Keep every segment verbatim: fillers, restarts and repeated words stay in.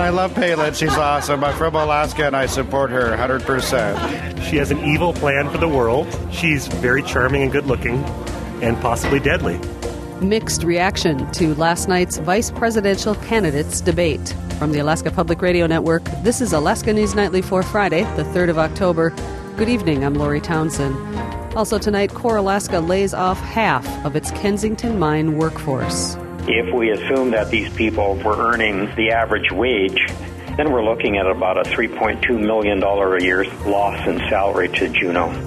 I love Palin. She's awesome. I'm from Alaska, and I support her one hundred percent. She has an evil plan for the world. She's very charming and good-looking, and possibly deadly. Mixed reaction to last night's vice presidential candidates debate. From the Alaska Public Radio Network, this is Alaska News Nightly for Friday, the third of October. Good evening, I'm Lori Townsend. Also tonight, Core Alaska lays off half of its Kensington mine workforce. If we assume that these people were earning the average wage, then we're looking at about a three point two million dollars a year loss in salary to Juneau.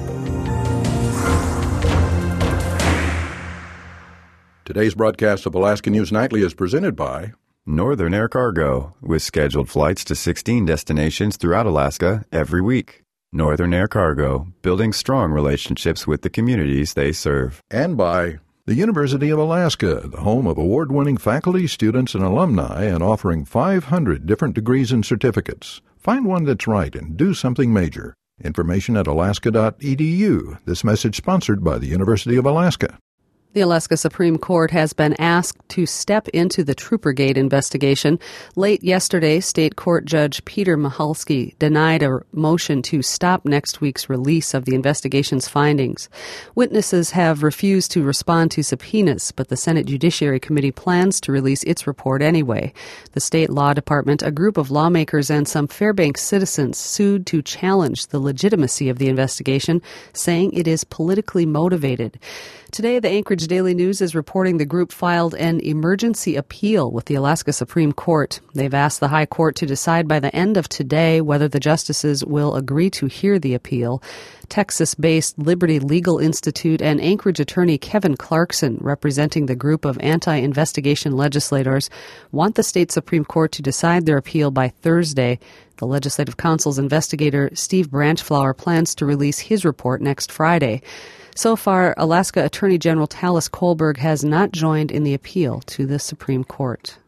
Today's broadcast of Alaska News Nightly is presented by Northern Air Cargo, with scheduled flights to sixteen destinations throughout Alaska every week. Northern Air Cargo, building strong relationships with the communities they serve. And by the University of Alaska, the home of award-winning faculty, students, and alumni, and offering five hundred different degrees and certificates. Find one that's right and do something major. Information at alaska dot e d u. This message sponsored by the University of Alaska. The Alaska Supreme Court has been asked to step into the Troopergate investigation. Late yesterday, State Court Judge Peter Michalski denied a motion to stop next week's release of the investigation's findings. Witnesses have refused to respond to subpoenas, but the Senate Judiciary Committee plans to release its report anyway. The State Law Department, a group of lawmakers, and some Fairbanks citizens sued to challenge the legitimacy of the investigation, saying it is politically motivated. Today, the Anchorage Daily News is reporting the group filed an emergency appeal with the Alaska Supreme Court. They've asked the High Court to decide by the end of today whether the justices will agree to hear the appeal. Texas-based Liberty Legal Institute and Anchorage attorney Kevin Clarkson, representing the group of anti-investigation legislators, want the state Supreme Court to decide their appeal by Thursday. The Legislative Council's investigator, Steve Branchflower, plans to release his report next Friday. So far, Alaska Attorney General Talis Kolberg has not joined in the appeal to the Supreme Court.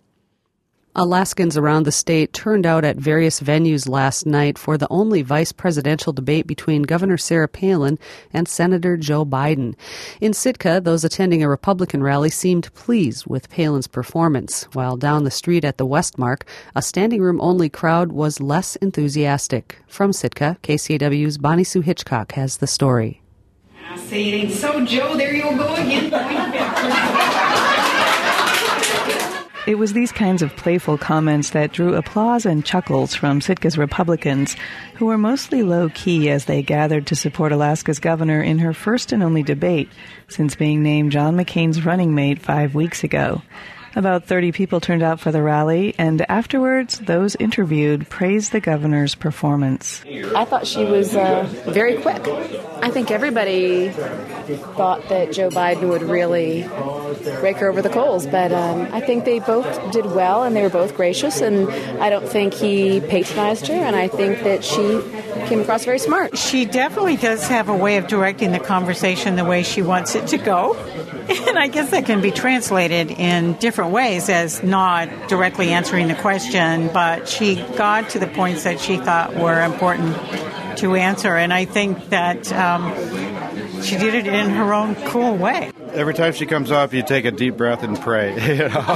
Alaskans around the state turned out at various venues last night for the only vice presidential debate between Governor Sarah Palin and Senator Joe Biden. In Sitka, those attending a Republican rally seemed pleased with Palin's performance, while down the street at the Westmark, a standing-room-only crowd was less enthusiastic. From Sitka, K C A W's Bonnie Sue Hitchcock has the story. I say it ain't so, Joe. There you'll go again. It was these kinds of playful comments that drew applause and chuckles from Sitka's Republicans, who were mostly low-key as they gathered to support Alaska's governor in her first and only debate since being named John McCain's running mate five weeks ago. About thirty people turned out for the rally, and afterwards, those interviewed praised the governor's performance. I thought she was uh, very quick. I think everybody thought that Joe Biden would really rake her over the coals, but um, I think they both did well, and they were both gracious, and I don't think he patronized her, and I think that she came across very smart. She definitely does have a way of directing the conversation the way she wants it to go, and I guess that can be translated in different ways as not directly answering the question, but she got to the points that she thought were important to answer, and I think that um, she did it in her own cool way. Every time she comes up, you take a deep breath and pray. You know?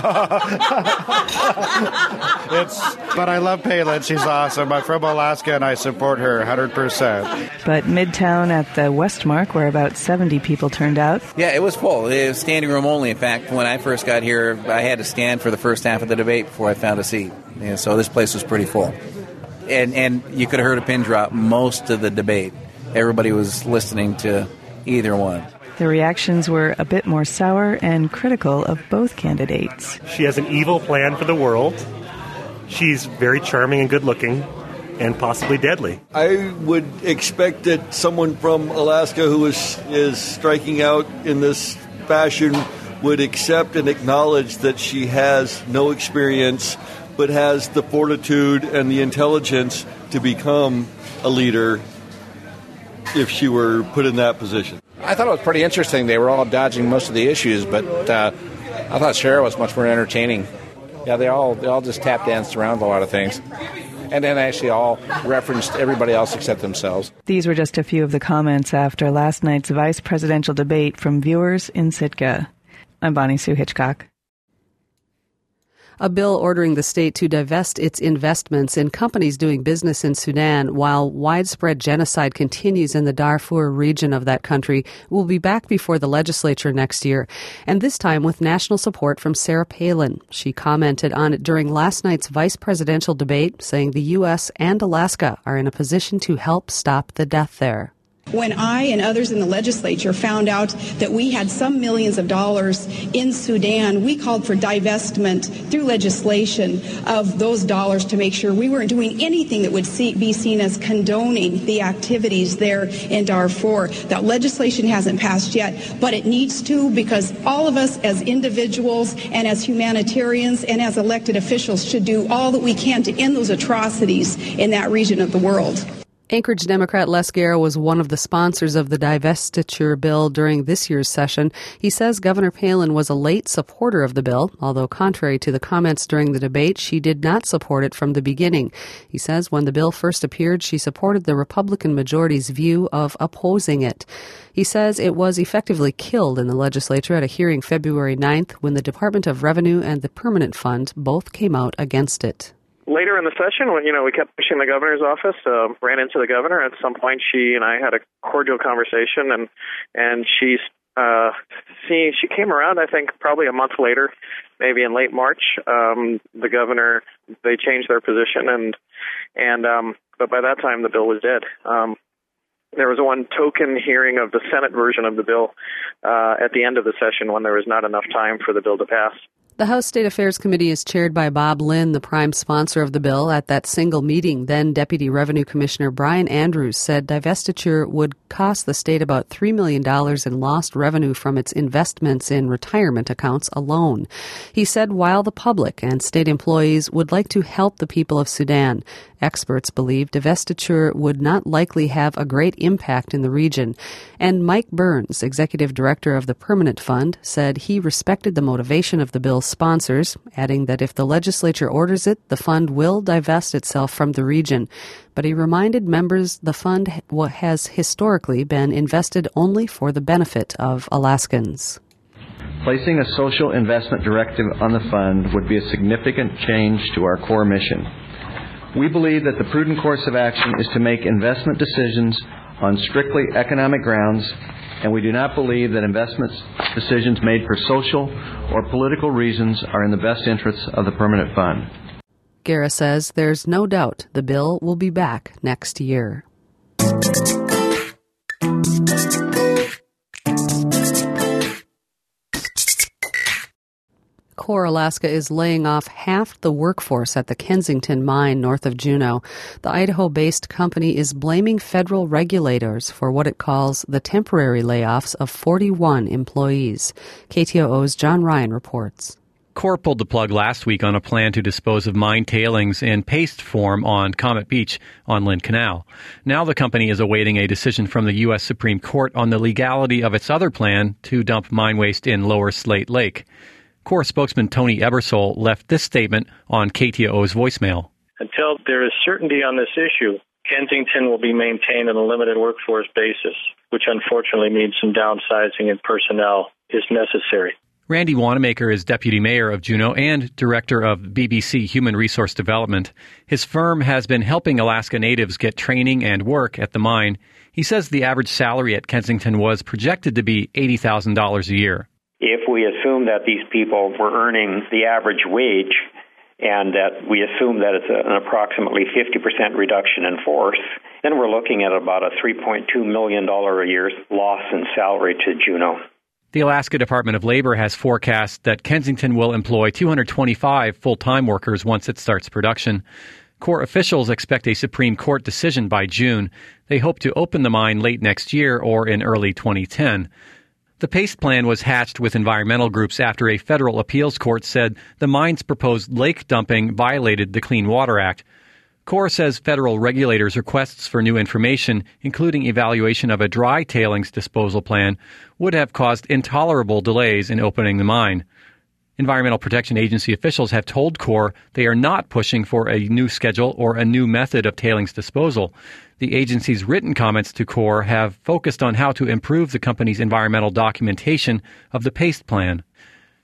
it's, but I love Palin. She's awesome. I'm from Alaska, and I support her one hundred percent. But Midtown at the Westmark, where about seventy people turned out. Yeah, it was full. It was standing room only. In fact, when I first got here, I had to stand for the first half of the debate before I found a seat. Yeah, so this place was pretty full. And, and you could have heard a pin drop most of the debate. Everybody was listening to either one. The reactions were a bit more sour and critical of both candidates. She has an evil plan for the world. She's very charming and good-looking, and possibly deadly. I would expect that someone from Alaska who is, is striking out in this fashion would accept and acknowledge that she has no experience, but has the fortitude and the intelligence to become a leader if she were put in that position. I thought it was pretty interesting. They were all dodging most of the issues, but uh, I thought Sarah was much more entertaining. Yeah, they all they all just tap danced around a lot of things. And then actually all referenced everybody else except themselves. These were just a few of the comments after last night's vice presidential debate from viewers in Sitka. I'm Bonnie Sue Hitchcock. A bill ordering the state to divest its investments in companies doing business in Sudan while widespread genocide continues in the Darfur region of that country will be back before the legislature next year, and this time with national support from Sarah Palin. She commented on it during last night's vice presidential debate, saying the U S and Alaska are in a position to help stop the death there. When I and others in the legislature found out that we had some millions of dollars in Sudan, we called for divestment through legislation of those dollars to make sure we weren't doing anything that would see, be seen as condoning the activities there in Darfur. That legislation hasn't passed yet, but it needs to, because all of us as individuals and as humanitarians and as elected officials should do all that we can to end those atrocities in that region of the world. Anchorage Democrat Les Guerra was one of the sponsors of the divestiture bill during this year's session. He says Governor Palin was a late supporter of the bill, although contrary to the comments during the debate, she did not support it from the beginning. He says when the bill first appeared, she supported the Republican majority's view of opposing it. He says it was effectively killed in the legislature at a hearing February ninth when the Department of Revenue and the Permanent Fund both came out against it. Later in the session, when you know we kept pushing the governor's office, uh, ran into the governor. At some point, she and I had a cordial conversation, and and she uh, she she came around. I think probably a month later, maybe in late March. Um, the governor they changed their position, and and um, but by that time the bill was dead. Um, there was one token hearing of the Senate version of the bill uh, at the end of the session when there was not enough time for the bill to pass. The House State Affairs Committee is chaired by Bob Lynn, the prime sponsor of the bill. At that single meeting, then Deputy Revenue Commissioner Brian Andrews said divestiture would cost the state about three million dollars in lost revenue from its investments in retirement accounts alone. He said while the public and state employees would like to help the people of Sudan, experts believe divestiture would not likely have a great impact in the region. And Mike Burns, executive director of the Permanent Fund, said he respected the motivation of the bill's sponsors, adding that if the legislature orders it, the fund will divest itself from the region. But he reminded members the fund has historically been invested only for the benefit of Alaskans. Placing a social investment directive on the fund would be a significant change to our core mission. We believe that the prudent course of action is to make investment decisions on strictly economic grounds, and we do not believe that investment decisions made for social or political reasons are in the best interests of the Permanent Fund. Guerra says there's no doubt the bill will be back next year. Core Alaska is laying off half the workforce at the Kensington mine north of Juneau. The Idaho-based company is blaming federal regulators for what it calls the temporary layoffs of forty-one employees. K T O O's John Ryan reports. Core pulled the plug last week on a plan to dispose of mine tailings in paste form on Comet Beach on Lynn Canal. Now the company is awaiting a decision from the U S Supreme Court on the legality of its other plan to dump mine waste in Lower Slate Lake. Core spokesman Tony Ebersole left this statement on K T O O's voicemail. Until there is certainty on this issue, Kensington will be maintained on a limited workforce basis, which unfortunately means some downsizing in personnel is necessary. Randy Wanamaker is deputy mayor of Juneau and director of B B C Human Resource Development. His firm has been helping Alaska natives get training and work at the mine. He says the average salary at Kensington was projected to be eighty thousand dollars a year. If we assume that these people were earning the average wage and that we assume that it's an approximately fifty percent reduction in force, then we're looking at about a three point two million dollars a year loss in salary to Juneau. The Alaska Department of Labor has forecast that Kensington will employ two hundred twenty-five full-time workers once it starts production. Core officials expect a Supreme Court decision by June. They hope to open the mine late next year or in early twenty ten. The paste plan was hatched with environmental groups after a federal appeals court said the mine's proposed lake dumping violated the Clean Water Act. Core says federal regulators' requests for new information, including evaluation of a dry tailings disposal plan, would have caused intolerable delays in opening the mine. Environmental Protection Agency officials have told Core they are not pushing for a new schedule or a new method of tailings disposal. The agency's written comments to Core have focused on how to improve the company's environmental documentation of the paste plan.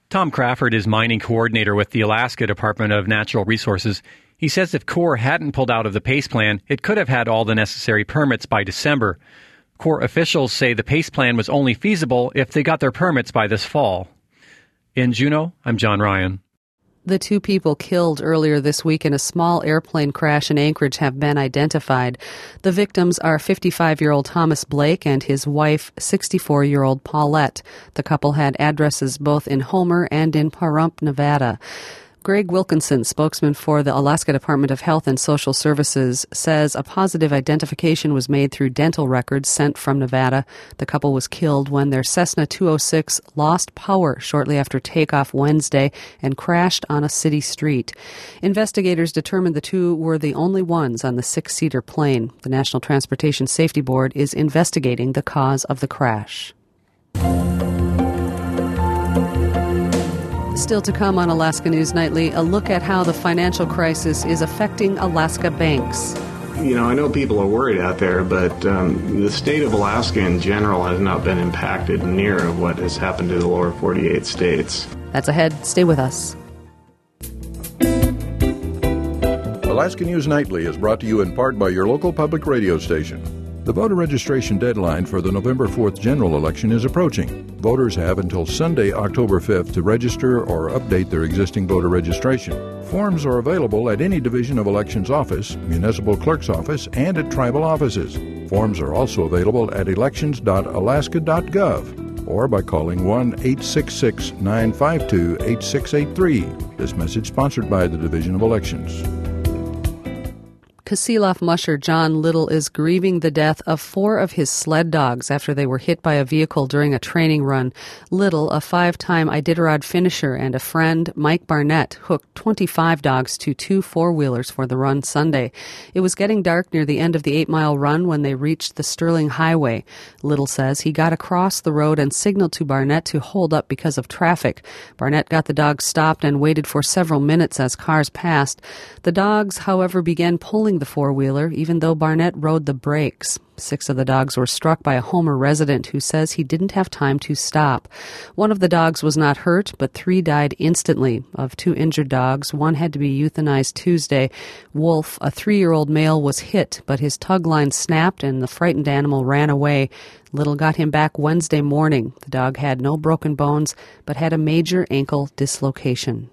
Tom Crawford is mining coordinator with the Alaska Department of Natural Resources. He says if Corps hadn't pulled out of the PACE plan, it could have had all the necessary permits by December. Corps officials say the PACE plan was only feasible if they got their permits by this fall. In Juneau, I'm John Ryan. The two people killed earlier this week in a small airplane crash in Anchorage have been identified. The victims are fifty-five-year-old Thomas Blake and his wife, sixty-four-year-old Paulette. The couple had addresses both in Homer and in Pahrump, Nevada. Greg Wilkinson, spokesman for the Alaska Department of Health and Social Services, says a positive identification was made through dental records sent from Nevada. The couple was killed when their Cessna two oh six lost power shortly after takeoff Wednesday and crashed on a city street. Investigators determined the two were the only ones on the six-seater plane. The National Transportation Safety Board is investigating the cause of the crash. Still to come on Alaska News Nightly, a look at how the financial crisis is affecting Alaska banks. You know, I know people are worried out there, but um, the state of Alaska in general has not been impacted near what has happened to the lower forty-eight states. That's ahead. Stay with us. Alaska News Nightly is brought to you in part by your local public radio station. The voter registration deadline for the November fourth general election is approaching. Voters have until Sunday, October fifth to register or update their existing voter registration. Forms are available at any Division of Elections office, municipal clerk's office, and at tribal offices. Forms are also available at elections dot alaska dot gov or by calling one eight six six, nine five two, eight six eight three. This message sponsored by the Division of Elections. Kasilof musher John Little is grieving the death of four of his sled dogs after they were hit by a vehicle during a training run. Little, a five-time Iditarod finisher, and a friend, Mike Barnett, hooked twenty-five dogs to two four-wheelers for the run Sunday. It was getting dark near the end of the eight-mile run when they reached the Sterling Highway. Little says he got across the road and signaled to Barnett to hold up because of traffic. Barnett got the dogs stopped and waited for several minutes as cars passed. The dogs, however, began pulling the four-wheeler, even though Barnett rode the brakes. Six of the dogs were struck by a Homer resident who says he didn't have time to stop. One of the dogs was not hurt, but three died instantly. Of two injured dogs, one had to be euthanized Tuesday. Wolf, a three-year-old male, was hit, but his tug line snapped and the frightened animal ran away. Little got him back Wednesday morning. The dog had no broken bones, but had a major ankle dislocation.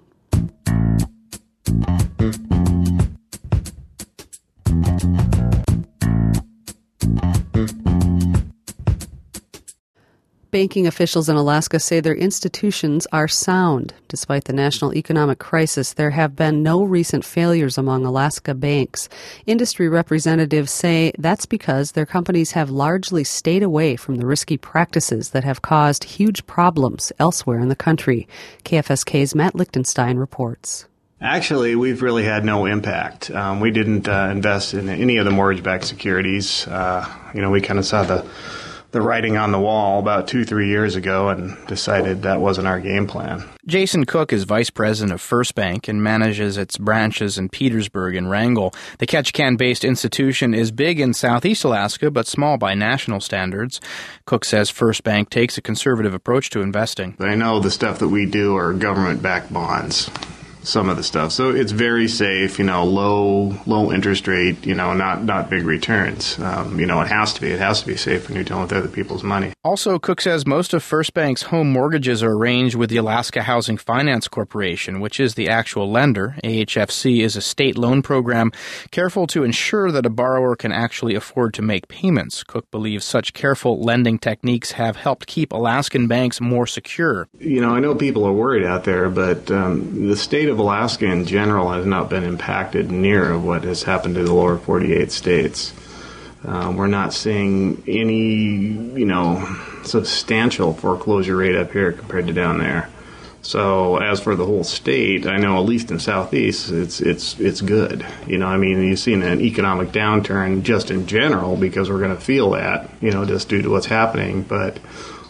Banking officials in Alaska say their institutions are sound. Despite the national economic crisis, there have been no recent failures among Alaska banks. Industry representatives say that's because their companies have largely stayed away from the risky practices that have caused huge problems elsewhere in the country. K F S K's Matt Lichtenstein reports. Actually, we've really had no impact. Um, we didn't uh, invest in any of the mortgage-backed securities. Uh, you know, we kind of saw the the writing on the wall about two, three years ago and decided that wasn't our game plan. Jason Cook is vice president of First Bank and manages its branches in Petersburg and Wrangell. The Ketchikan-based institution is big in southeast Alaska, but small by national standards. Cook says First Bank takes a conservative approach to investing. I know the stuff that we do are government-backed bonds. Some of the stuff. So it's very safe, you know, low low interest rate, you know, not, not big returns. Um, you know, it has to be. It has to be safe when you're dealing with other people's money. Also, Cook says most of First Bank's home mortgages are arranged with the Alaska Housing Finance Corporation, which is the actual lender. A H F C is a state loan program careful to ensure that a borrower can actually afford to make payments. Cook believes such careful lending techniques have helped keep Alaskan banks more secure. You know, I know people are worried out there, but um, the state of Alaska in general has not been impacted near what has happened to the lower forty-eight states. Uh, we're not seeing any, you know, substantial foreclosure rate up here compared to down there. So as for the whole state, I know at least in Southeast, it's it's it's good. You know, I mean, you've seen an economic downturn just in general because we're going to feel that, you know, just due to what's happening. But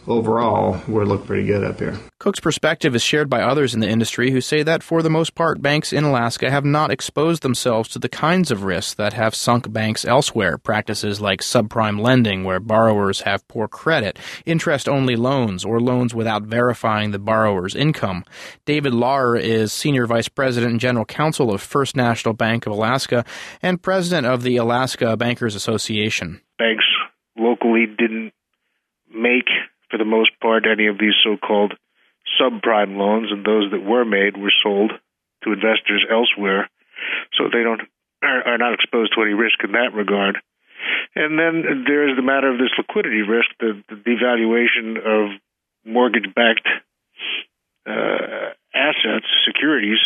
overall, we look pretty good up here. Cook's perspective is shared by others in the industry who say that for the most part, banks in Alaska have not exposed themselves to the kinds of risks that have sunk banks elsewhere. Practices like subprime lending, where borrowers have poor credit, interest-only loans, or loans without verifying the borrower's income. David Lauer is Senior Vice President and General Counsel of First National Bank of Alaska and President of the Alaska Bankers Association. Banks locally didn't make, for the most part, any of these so-called subprime loans, and those that were made were sold to investors elsewhere, so they don't are, are not exposed to any risk in that regard. And then there is the matter of this liquidity risk, the, the devaluation of mortgage-backed uh, assets, securities.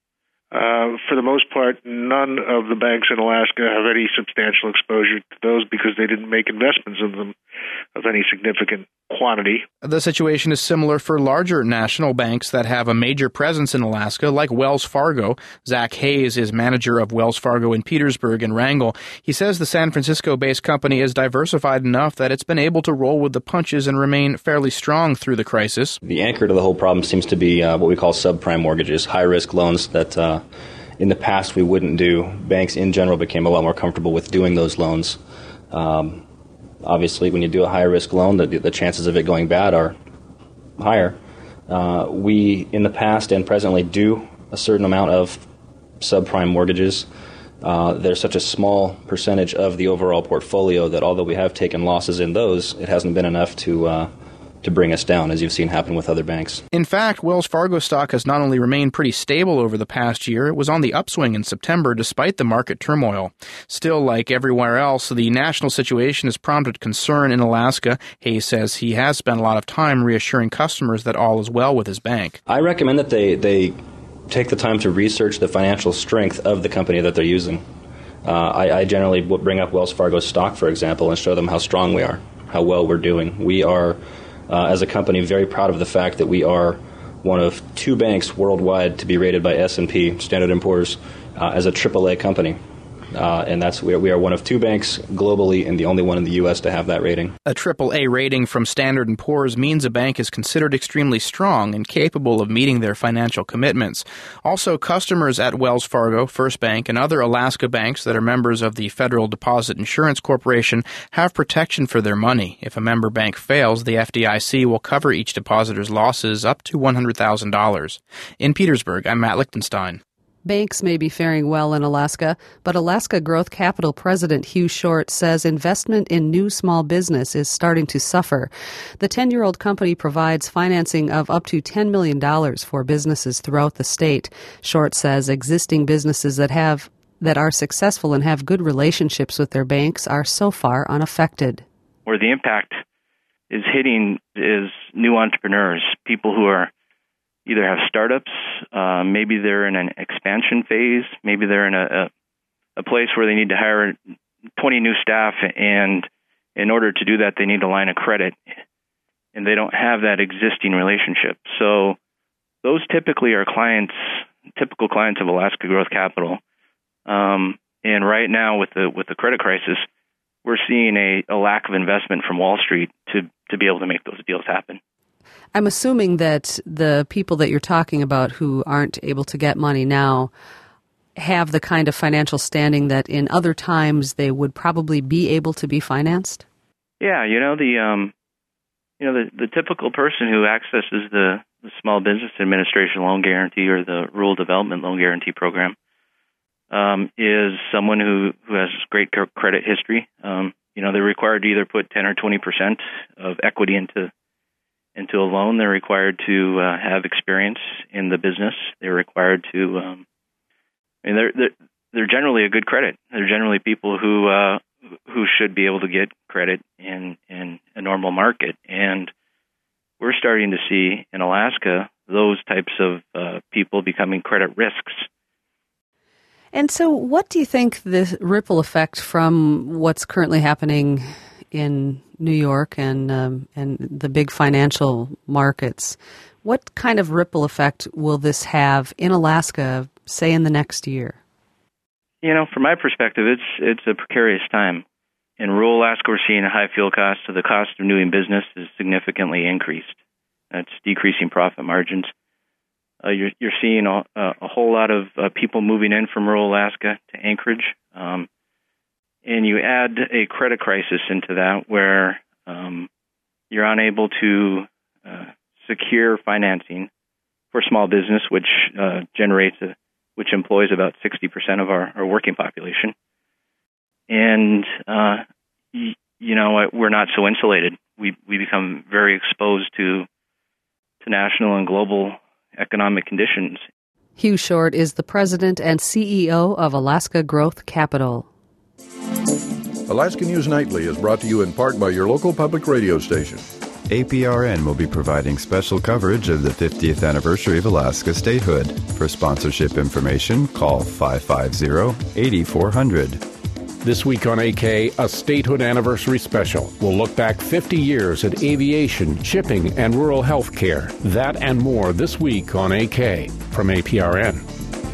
Uh, for the most part, none of the banks in Alaska have any substantial exposure to those because they didn't make investments in them of any significant quantity. The situation is similar for larger national banks that have a major presence in Alaska, like Wells Fargo. Zach Hayes is manager of Wells Fargo in Petersburg and Wrangell. He says the San Francisco-based company is diversified enough that it's been able to roll with the punches and remain fairly strong through the crisis. The anchor to the whole problem seems to be uh, what we call subprime mortgages, high-risk loans that uh, in the past we wouldn't do. Banks in general became a lot more comfortable with doing those loans. Um, Obviously, when you do a high-risk loan, the, the chances of it going bad are higher. Uh, we, in the past and presently, do a certain amount of subprime mortgages. Uh, they're such a small percentage of the overall portfolio that although we have taken losses in those, it hasn't been enough to uh, to bring us down, as you've seen happen with other banks. In fact, Wells Fargo stock has not only remained pretty stable over the past year, it was on the upswing in September despite the market turmoil. Still, like everywhere else, the national situation has prompted concern in Alaska. Hayes says he has spent a lot of time reassuring customers that all is well with his bank. I recommend that they, they take the time to research the financial strength of the company that they're using. Uh, I, I generally bring up Wells Fargo stock, for example, and show them how strong we are, how well we're doing. We are Uh, as a company, very proud of the fact that we are one of two banks worldwide to be rated by S and P, Standard and Poor's, uh, as a triple A company. Uh, and that's we are, we are one of two banks globally and the only one in the U S to have that rating. A triple A rating from Standard and Poor's means a bank is considered extremely strong and capable of meeting their financial commitments. Also, customers at Wells Fargo, First Bank, and other Alaska banks that are members of the Federal Deposit Insurance Corporation have protection for their money. If a member bank fails, the F D I C will cover each depositor's losses up to one hundred thousand dollars. In Petersburg, I'm Matt Lichtenstein. Banks may be faring well in Alaska, but Alaska Growth Capital President Hugh Short says investment in new small business is starting to suffer. The ten-year-old company provides financing of up to ten million dollars for businesses throughout the state. Short says existing businesses that have that are successful and have good relationships with their banks are so far unaffected. Where the impact is hitting is new entrepreneurs, people who are either have startups, uh, maybe they're in an expansion phase, maybe they're in a, a, a place where they need to hire twenty new staff, and in order to do that, they need a line of credit, and they don't have that existing relationship. So those typically are clients, typical clients of Alaska Growth Capital. Um, and right now, with the with the credit crisis, we're seeing a, a lack of investment from Wall Street to to be able to make those deals happen. I'm assuming that the people that you're talking about who aren't able to get money now have the kind of financial standing that in other times they would probably be able to be financed? Yeah, you know, the um, you know the, the typical person who accesses the, the Small Business Administration Loan Guarantee or the Rural Development Loan Guarantee Program um, is someone who, who has great credit history. Um, you know, they're required to either put ten or twenty percent of equity into into a loan. They're required to uh, have experience in the business. They're required to, um, I mean, they're, they're they're generally a good credit. They're generally people who uh, who should be able to get credit in in a normal market. And we're starting to see in Alaska those types of uh, people becoming credit risks. And so, what do you think the ripple effect from what's currently happening in New York and um, and the big financial markets, what kind of ripple effect will this have in Alaska, say in the next year? You know, from my perspective, it's it's a precarious time. in rural Alaska, we're seeing a high fuel cost, so the cost of doing business is significantly increased. That's decreasing profit margins. Uh, you're, you're seeing a, a whole lot of uh, people moving in from rural Alaska to Anchorage. Um, and you add a credit crisis into that where um, you're unable to uh, secure financing for small business, which uh, generates, a, which employs about sixty percent of our, our working population. And, uh, y- you know, we're not so insulated. We we become very exposed to to national and global economic conditions. Hugh Short is the president and C E O of Alaska Growth Capital. Alaska News Nightly is brought to you in part by your local public radio station. A P R N will be providing special coverage of the fiftieth anniversary of Alaska statehood. For sponsorship information, call five five zero, eight four zero zero. This week on A K, a statehood anniversary special. We'll look back fifty years at aviation, shipping, and rural health care. That and more this week on A K from A P R N.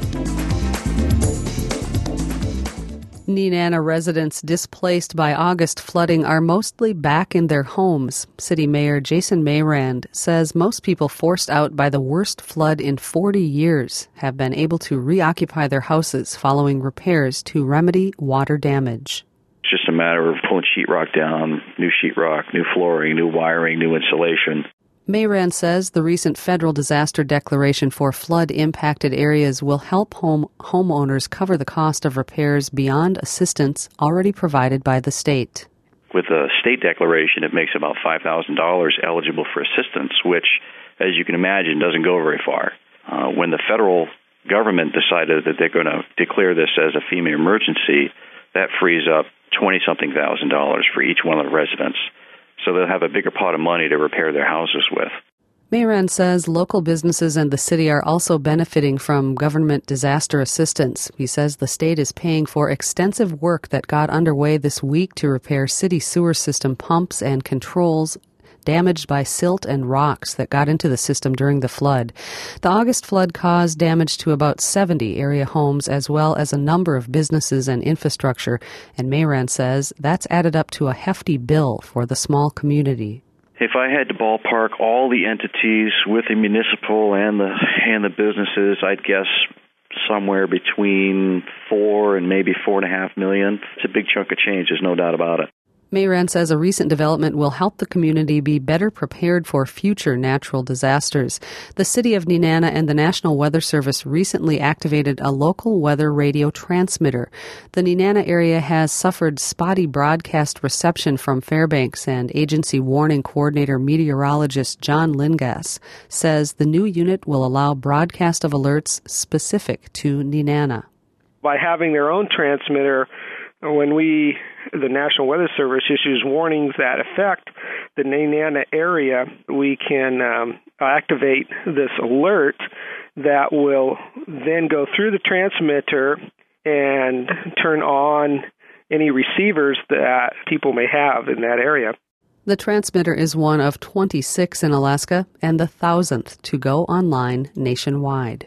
Nenana residents displaced by August flooding are mostly back in their homes. City Mayor Jason Mayrand says most people forced out by the worst flood in forty years have been able to reoccupy their houses following repairs to remedy water damage. It's just a matter of pulling sheetrock down, new sheetrock, new flooring, new wiring, new insulation. Mayrand says the recent federal disaster declaration for flood-impacted areas will help home homeowners cover the cost of repairs beyond assistance already provided by the state. With a state declaration, it makes about five thousand dollars eligible for assistance, which, as you can imagine, doesn't go very far. Uh, when the federal government decided that they're going to declare this as a FEMA emergency, that frees up twenty-something thousand dollars for each one of the residents. So they'll have a bigger pot of money to repair their houses with. Mayrand says local businesses and the city are also benefiting from government disaster assistance. He says the state is paying for extensive work that got underway this week to repair city sewer system pumps and controls damaged by silt and rocks that got into the system during the flood. The August flood caused damage to about seventy area homes as well as a number of businesses and infrastructure, and Mayrand says that's added up to a hefty bill for the small community. If I had to ballpark all the entities with the municipal and the and the businesses, I'd guess somewhere between four and maybe four and a half million. It's a big chunk of change, there's no doubt about it. Mayrand says a recent development will help the community be better prepared for future natural disasters. The city of Nenana and the National Weather Service recently activated a local weather radio transmitter. The Nenana area has suffered spotty broadcast reception from Fairbanks, and agency warning coordinator meteorologist John Lingas says the new unit will allow broadcast of alerts specific to Nenana. By having their own transmitter, when we, the National Weather Service, issues warnings that affect the Nenana area, we can um, activate this alert that will then go through the transmitter and turn on any receivers that people may have in that area. The transmitter is one of twenty-six in Alaska and the thousandth to go online nationwide.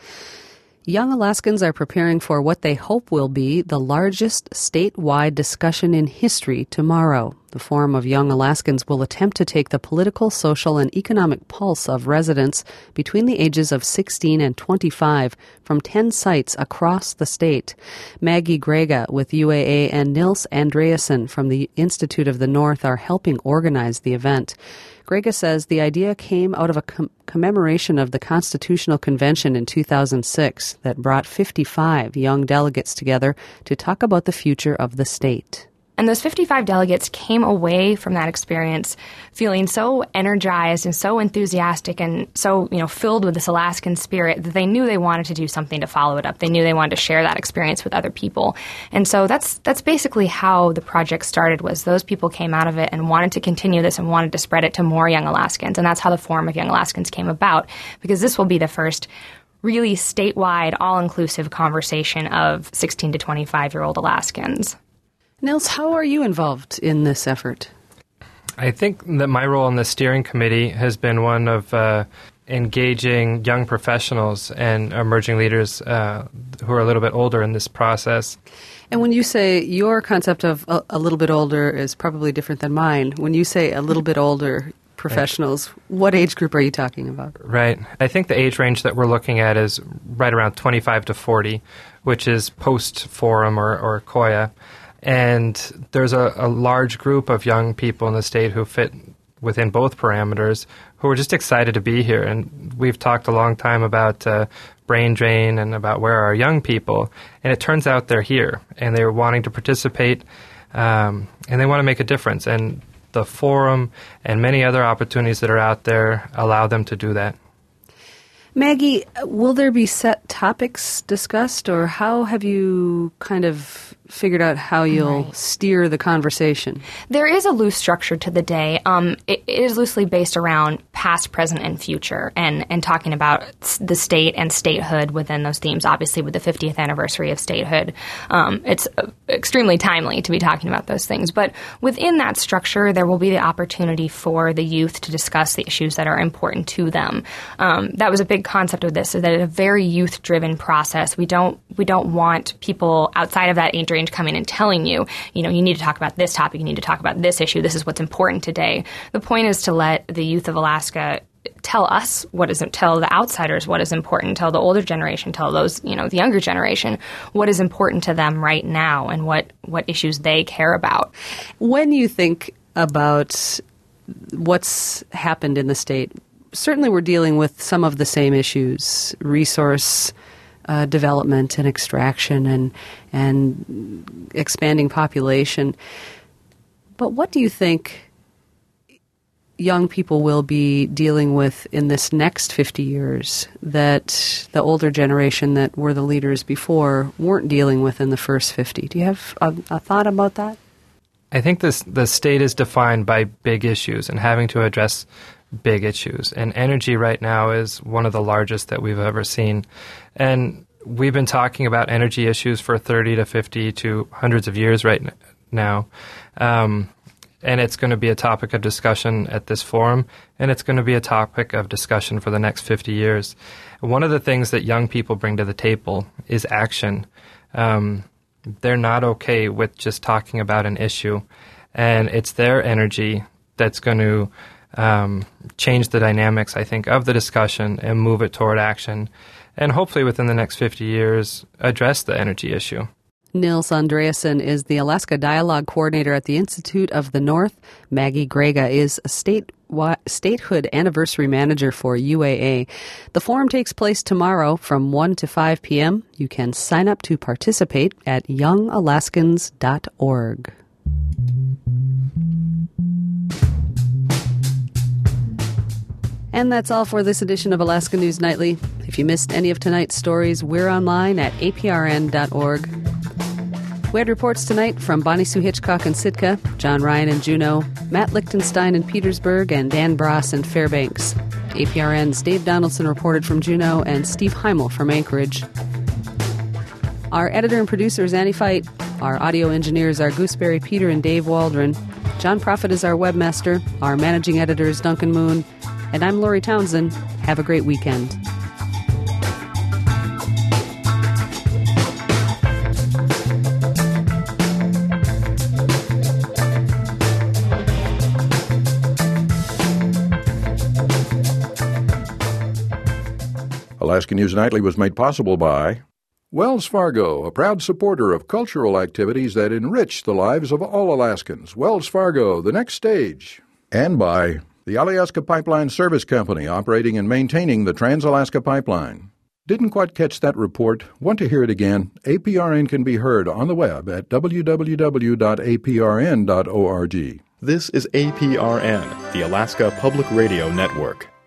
Young Alaskans are preparing for what they hope will be the largest statewide discussion in history tomorrow. The Forum of Young Alaskans will attempt to take the political, social, and economic pulse of residents between the ages of sixteen and twenty-five from ten sites across the state. Maggie Grega with U A A and Nils Andreasen from the Institute of the North are helping organize the event. Grega says the idea came out of a com- commemoration of the Constitutional Convention in two thousand six that brought fifty-five young delegates together to talk about the future of the state. And those fifty-five delegates came away from that experience feeling so energized and so enthusiastic and so, you know, filled with this Alaskan spirit that they knew they wanted to do something to follow it up. They knew they wanted to share that experience with other people. And so that's that's basically how the project started, was those people came out of it and wanted to continue this and wanted to spread it to more young Alaskans. And that's how the Forum of Young Alaskans came about, because this will be the first really statewide, all-inclusive conversation of sixteen to twenty-five-year-old Alaskans. Nils, how are you involved in this effort? I think that my role on the steering committee has been one of uh, engaging young professionals and emerging leaders uh, who are a little bit older in this process. And when you say your concept of a, a little bit older is probably different than mine, when you say a little bit older professionals, what age group are you talking about? Right. I think the age range that we're looking at is right around twenty-five to forty, which is post-Forum or, or C O Y A. And there's a, a large group of young people in the state who fit within both parameters who are just excited to be here. And we've talked a long time about uh, brain drain and about where are our young people. And it turns out they're here, and they're wanting to participate, um, and they want to make a difference. And the forum and many other opportunities that are out there allow them to do that. Maggie, will there be set topics discussed, or how have you kind of figured out how you'll right. steer the conversation? There is a loose structure to the day. Um, it, it is loosely based around past, present, and future, and, and talking about the state and statehood within those themes. Obviously, with the fiftieth anniversary of statehood, um, it's extremely timely to be talking about those things. But within that structure, there will be the opportunity for the youth to discuss the issues that are important to them. Um, that was a big concept of this, is that it's a very youth-driven process. We don't we don't want people outside of that age range coming and telling you, you know, you need to talk about this topic, you need to talk about this issue, this is what's important today. The point is to let the youth of Alaska tell us what is, tell the outsiders what is important, tell the older generation, tell those, you know, the younger generation what is important to them right now and what, what issues they care about. When you think about what's happened in the state, certainly we're dealing with some of the same issues, resource uh, development and extraction and and expanding population. But what do you think young people will be dealing with in this next fifty years that the older generation that were the leaders before weren't dealing with in the first fifty? Do you have a, a thought about that? I think this the state is defined by big issues and having to address big issues. And energy right now is one of the largest that we've ever seen. And we've been talking about energy issues for thirty to fifty to hundreds of years right now. Um, and it's going to be a topic of discussion at this forum, and it's going to be a topic of discussion for the next fifty years. One of the things that young people bring to the table is action. Um, they're not okay with just talking about an issue, and it's their energy that's going to um, change the dynamics, I think, of the discussion and move it toward action, and hopefully within the next fifty years address the energy issue. Nils Andreasen is the Alaska Dialogue Coordinator at the Institute of the North. Maggie Grega is a state statehood anniversary manager for U A A. The forum takes place tomorrow from one to five p.m. You can sign up to participate at young alaskans dot org. And that's all for this edition of Alaska News Nightly. If you missed any of tonight's stories, we're online at a p r n dot org. We had reports tonight from Bonnie Sue Hitchcock in Sitka, John Ryan in Juneau, Matt Lichtenstein in Petersburg, and Dan Bross in Fairbanks. A P R N's Dave Donaldson reported from Juneau, and Steve Heimel from Anchorage. Our editor and producer is Annie Fight. Our audio engineers are Gooseberry Peter and Dave Waldron. John Prophet is our webmaster. Our managing editor is Duncan Moon. And I'm Lori Townsend. Have a great weekend. Alaska News Nightly was made possible by Wells Fargo, a proud supporter of cultural activities that enrich the lives of all Alaskans. Wells Fargo, the next stage. And by the Alyeska Pipeline Service Company, operating and maintaining the Trans-Alaska Pipeline. Didn't quite catch that report? Want to hear it again? A P R N can be heard on the web at w w w dot a p r n dot org. This is A P R N, the Alaska Public Radio Network.